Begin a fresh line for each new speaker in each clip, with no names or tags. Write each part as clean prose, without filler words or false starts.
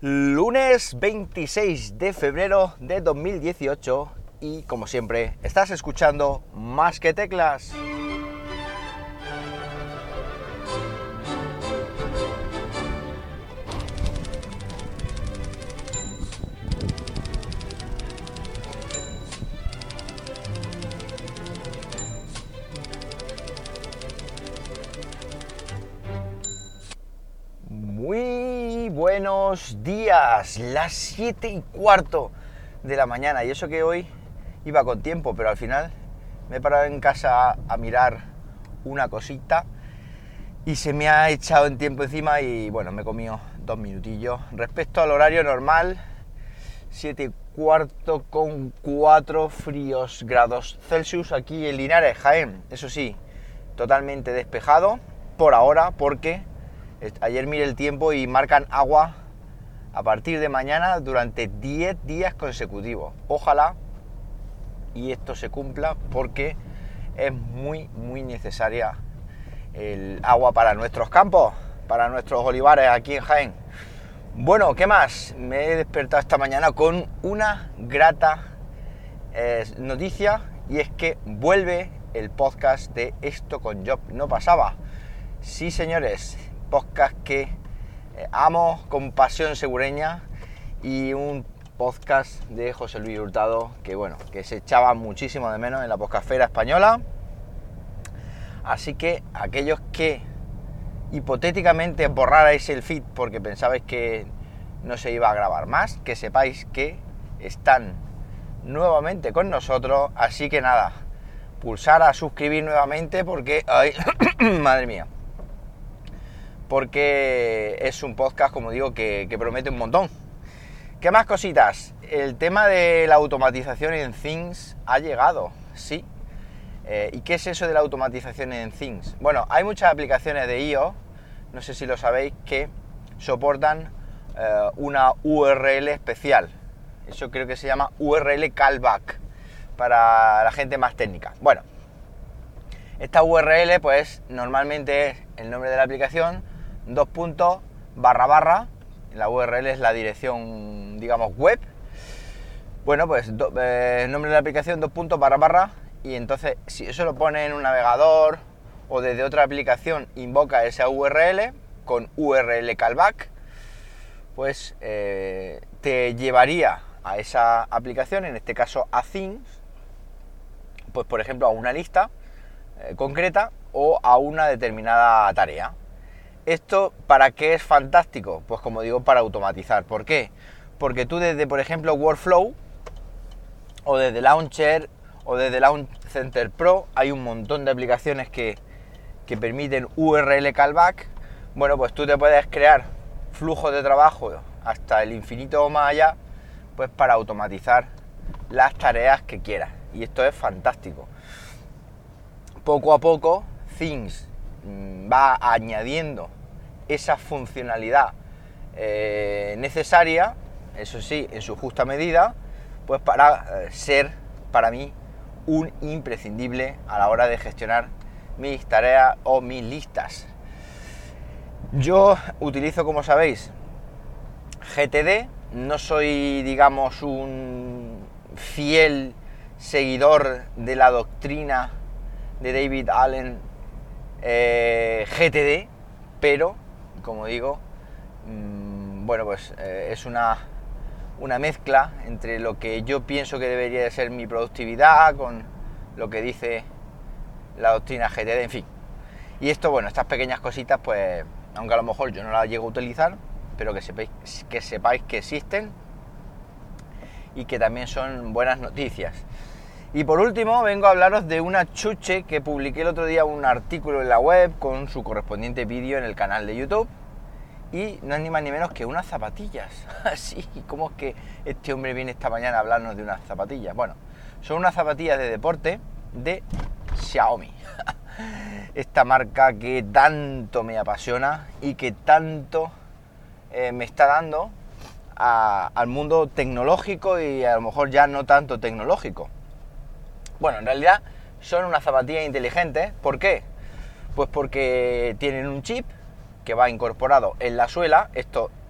Lunes 26 de febrero de 2018 y como siempre estás escuchando Más que Teclas. Muy buenos días, las 7:15 de la mañana, y eso que hoy iba con tiempo, pero al final me he parado en casa a mirar una cosita y se me ha echado en tiempo encima y bueno, me he comido 2 minutillos. Respecto al horario normal, 7:15 con 4 fríos grados Celsius aquí en Linares, Jaén. Eso sí, totalmente despejado por ahora porque ayer miré el tiempo y marcan agua a partir de mañana durante 10 días consecutivos. Ojalá y esto se cumpla porque es muy necesaria el agua para nuestros campos, para nuestros olivares aquí en Jaén. Bueno, ¿qué más? Me he despertado esta mañana con una grata noticia, y es que vuelve el podcast de Esto con Job no pasaba. Sí, señores, podcast que amo con pasión segureña, y un podcast de José Luis Hurtado que bueno, que se echaba muchísimo de menos en la podcastfera española. Así que aquellos que hipotéticamente borrarais el feed porque pensabais que no se iba a grabar más, que sepáis que están nuevamente con nosotros. Así que nada, pulsar a suscribir nuevamente porque ay, madre mía, porque es un podcast, como digo, que promete un montón. ¿Qué más cositas? El tema de la automatización en Things ha llegado, sí. ¿Y qué es eso de la automatización en Things? Bueno, hay muchas aplicaciones de iOS, no sé si lo sabéis, que soportan una URL especial. Eso creo que se llama URL callback para la gente más técnica. Bueno, esta URL pues normalmente es el nombre de la aplicación, // la URL es la dirección, digamos, web. Bueno, pues nombre de la aplicación // y entonces si eso lo pone en un navegador o desde otra aplicación invoca esa URL con URL callback, pues te llevaría a esa aplicación, en este caso a Things, pues por ejemplo a una lista concreta o a una determinada tarea. ¿Esto para qué es fantástico? Pues como digo, para automatizar. ¿Por qué? Porque tú desde, por ejemplo, Workflow o desde Launcher o desde Launch Center Pro hay un montón de aplicaciones que permiten URL callback. Bueno, pues tú te puedes crear flujos de trabajo hasta el infinito o más allá, pues para automatizar las tareas que quieras. Y esto es fantástico. Poco a poco, Things va añadiendo esa funcionalidad necesaria, eso sí, en su justa medida, pues para ser para mí un imprescindible a la hora de gestionar mis tareas o mis listas. Yo utilizo, como sabéis, GTD, no soy, digamos, un fiel seguidor de la doctrina de David Allen GTD, pero como digo, bueno, pues es una mezcla entre lo que yo pienso que debería de ser mi productividad con lo que dice la doctrina GTD, en fin. Y esto, bueno, estas pequeñas cositas, pues aunque a lo mejor yo no las llego a utilizar, pero que sepáis que existen y que también son buenas noticias. Y por último vengo a hablaros de una chuche que publiqué el otro día, un artículo en la web con su correspondiente vídeo en el canal de YouTube, y no es ni más ni menos que unas zapatillas. Así, ¿cómo es que este hombre viene esta mañana a hablarnos de unas zapatillas? Bueno, son unas zapatillas de deporte de Xiaomi. Esta marca que tanto me apasiona y que tanto me está dando al mundo tecnológico y a lo mejor ya no tanto tecnológico. Bueno, en realidad son unas zapatillas inteligentes. ¿Por qué? Pues porque tienen un chip que va incorporado en la suela. Esto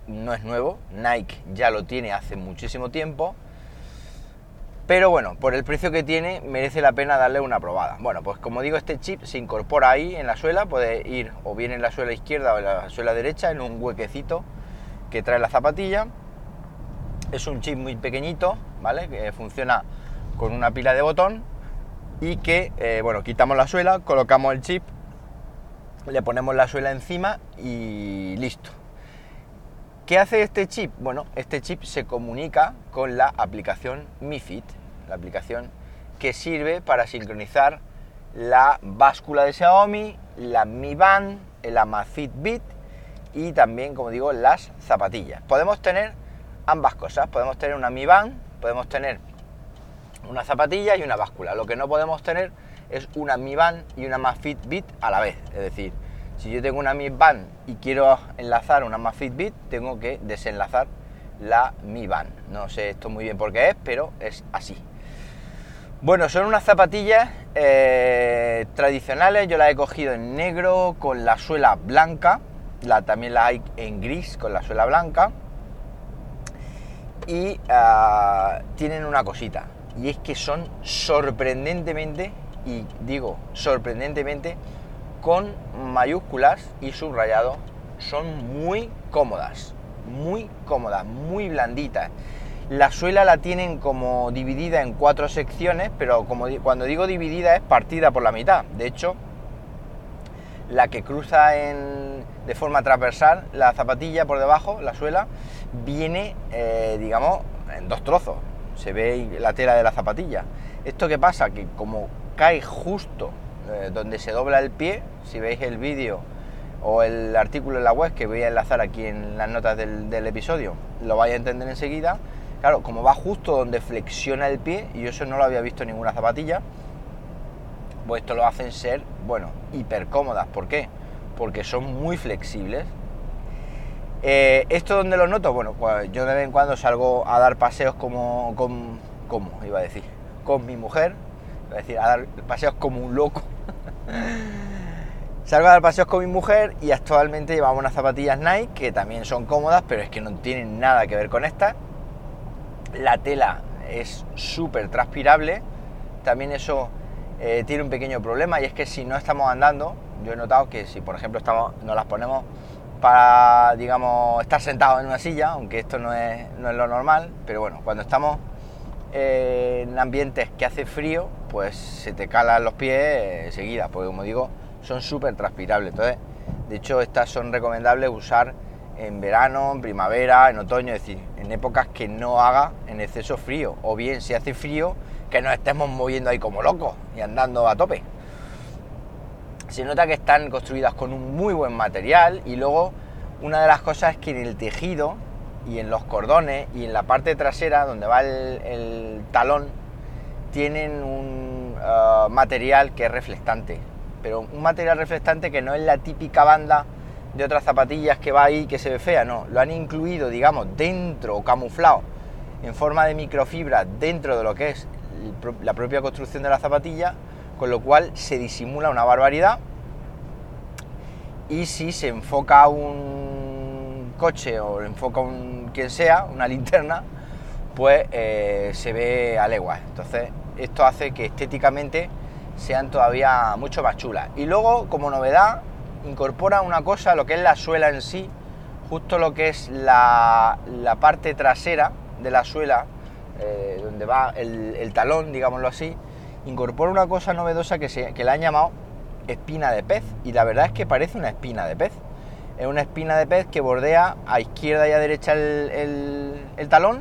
no es nuevo, Nike ya lo tiene hace muchísimo tiempo, pero bueno, por el precio que tiene merece la pena darle una probada. Bueno, pues como digo, este chip se incorpora ahí en la suela, puede ir o bien en la suela izquierda o en la suela derecha, en un huequecito que trae la zapatilla. Es un chip muy pequeñito, ¿vale? Que funciona con una pila de botón y que, bueno, quitamos la suela, colocamos el chip, le ponemos la suela encima y listo. ¿Qué hace este chip? Bueno, este chip se comunica con la aplicación Mi Fit, la aplicación que sirve para sincronizar la báscula de Xiaomi, la Mi Band, el Amazfit Bit y también, como digo, las zapatillas. Podemos tener ambas cosas, podemos tener una Mi Band, podemos tener una zapatilla y una báscula. Lo que no podemos tener es una Mi Band y una Amazfit Bit a la vez, es decir, si yo tengo una Mi Band y quiero enlazar una Amazfit Bit, tengo que desenlazar la Mi Band. No sé esto muy bien por qué es, pero es así. Bueno, son unas zapatillas tradicionales. Yo las he cogido en negro con la suela blanca. También la hay en gris con la suela blanca. Y tienen una cosita. Y es que son sorprendentemente, y digo sorprendentemente, con mayúsculas y subrayado, son muy cómodas, muy blanditas. La suela la tienen como dividida en 4 secciones, pero cuando digo dividida es partida por la mitad. De hecho, la que cruza de forma transversal la zapatilla por debajo, la suela, viene, digamos, en 2 trozos. Se ve la tela de la zapatilla. ¿Esto qué pasa? Que como cae justo donde se dobla el pie, si veis el vídeo o el artículo en la web que voy a enlazar aquí en las notas del episodio, lo vais a entender enseguida. Claro, como va justo donde flexiona el pie, y yo eso no lo había visto en ninguna zapatilla, pues esto lo hacen ser, bueno, hiper cómodas. ¿Por qué? Porque son muy flexibles. ¿Esto dónde lo noto? Bueno, pues yo de vez en cuando salgo a dar paseos con mi mujer, iba a decir, a dar paseos como un loco. Salgo a dar paseos con mi mujer y actualmente llevamos unas zapatillas Nike que también son cómodas, pero es que no tienen nada que ver con estas. La tela es súper transpirable. También eso tiene un pequeño problema, y es que si no estamos andando, yo he notado que si por ejemplo nos las ponemos para, digamos, estar sentados en una silla, aunque esto no es lo normal, pero bueno, cuando estamos en ambientes que hace frío, pues se te calan los pies enseguida, porque como digo, son súper transpirables. Entonces, de hecho, estas son recomendables usar en verano, en primavera, en otoño, es decir, en épocas que no haga en exceso frío, o bien si hace frío, que nos estemos moviendo ahí como locos y andando a tope. Se nota que están construidas con un muy buen material, y luego una de las cosas es que en el tejido y en los cordones y en la parte trasera donde va el talón tienen un material que es reflectante, pero un material reflectante que no es la típica banda de otras zapatillas que va ahí que se ve fea, no, lo han incluido, digamos, dentro o camuflado en forma de microfibra dentro de lo que es la propia construcción de la zapatilla, con lo cual se disimula una barbaridad. Y si se enfoca un coche o le enfoca quien sea, una linterna, pues se ve a leguas. Entonces esto hace que estéticamente sean todavía mucho más chulas. Y luego, como novedad, incorpora una cosa, lo que es la suela en sí, justo lo que es la parte trasera de la suela, donde va el talón, digámoslo así, incorpora una cosa novedosa que le han llamado espina de pez, y la verdad es que parece una espina de pez. Es una espina de pez que bordea a izquierda y a derecha el talón,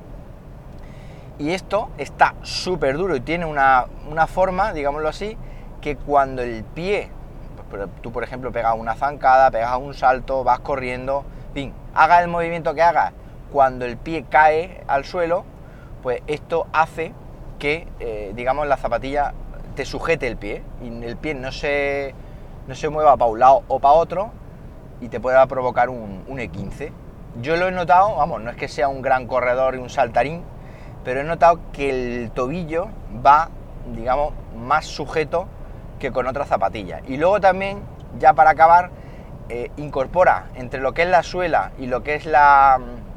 y esto está súper duro y tiene una forma, digámoslo así, que cuando el pie, pues tú por ejemplo pegas una zancada, pegas un salto, vas corriendo, en fin, haga el movimiento que hagas, cuando el pie cae al suelo, pues esto hace que, digamos, la zapatilla te sujete el pie y el pie no se mueva para un lado o para otro y te pueda provocar un E15. Yo lo he notado, vamos, no es que sea un gran corredor y un saltarín, pero he notado que el tobillo va, digamos, más sujeto que con otras zapatillas. Y luego también, ya para acabar, incorpora entre lo que es la suela y lo que es la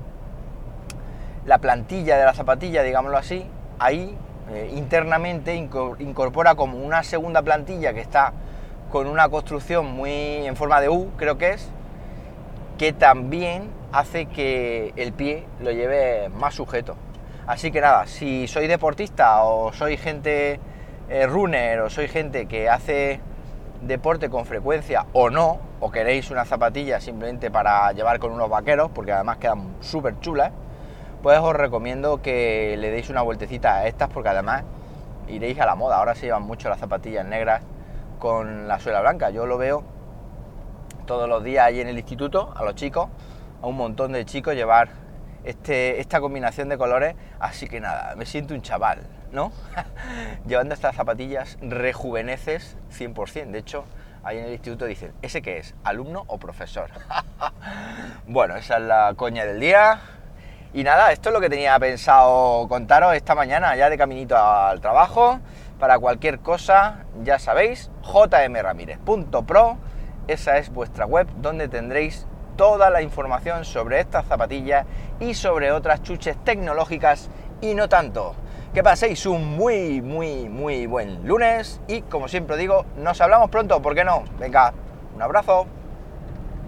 plantilla de la zapatilla, digámoslo así, ahí internamente incorpora como una segunda plantilla que está con una construcción muy en forma de U, creo que es, que también hace que el pie lo lleve más sujeto. Así que nada, si sois deportista o sois gente runner o sois gente que hace deporte con frecuencia o no, o queréis una zapatilla simplemente para llevar con unos vaqueros, porque además quedan súper chulas, pues os recomiendo que le deis una vueltecita a estas, porque además iréis a la moda. Ahora se llevan mucho las zapatillas negras con la suela blanca. Yo lo veo todos los días ahí en el instituto, a los chicos, a un montón de chicos llevar esta combinación de colores, así que nada, me siento un chaval, ¿no? Llevando estas zapatillas rejuveneces 100%, de hecho, ahí en el instituto dicen, ¿ese qué es? ¿Alumno o profesor? Bueno, esa es la coña del día, y nada, esto es lo que tenía pensado contaros esta mañana, ya de caminito al trabajo. Para cualquier cosa, ya sabéis, jmramirez.pro, esa es vuestra web donde tendréis toda la información sobre estas zapatillas y sobre otras chuches tecnológicas y no tanto. Que paséis un muy buen lunes y, como siempre digo, nos hablamos pronto, ¿por qué no? Venga, un abrazo.